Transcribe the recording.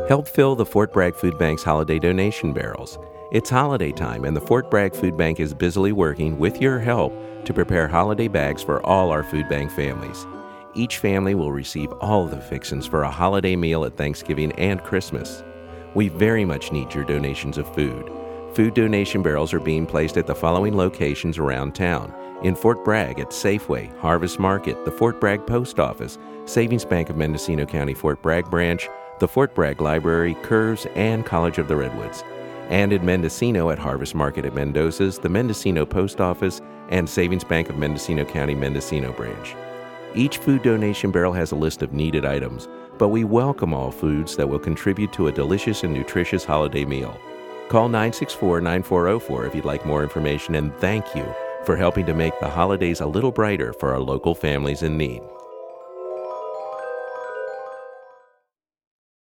Help fill the Fort Bragg Food Bank's holiday donation barrels. It's holiday time, and the Fort Bragg Food Bank is busily working, with your help, to prepare holiday bags for all our food bank families. Each family will receive all the fixings for a holiday meal at Thanksgiving and Christmas. We very much need your donations of food. Food donation barrels are being placed at the following locations around town: in Fort Bragg at Safeway, Harvest Market, the Fort Bragg Post Office, Savings Bank of Mendocino County Fort Bragg Branch, the Fort Bragg Library, Curves, and College of the Redwoods. And in Mendocino at Harvest Market at Mendoza's, the Mendocino Post Office, and Savings Bank of Mendocino County Mendocino Branch. Each food donation barrel has a list of needed items, but we welcome all foods that will contribute to a delicious and nutritious holiday meal. Call 964-9404 if you'd like more information, and thank you for helping to make the holidays a little brighter for our local families in need.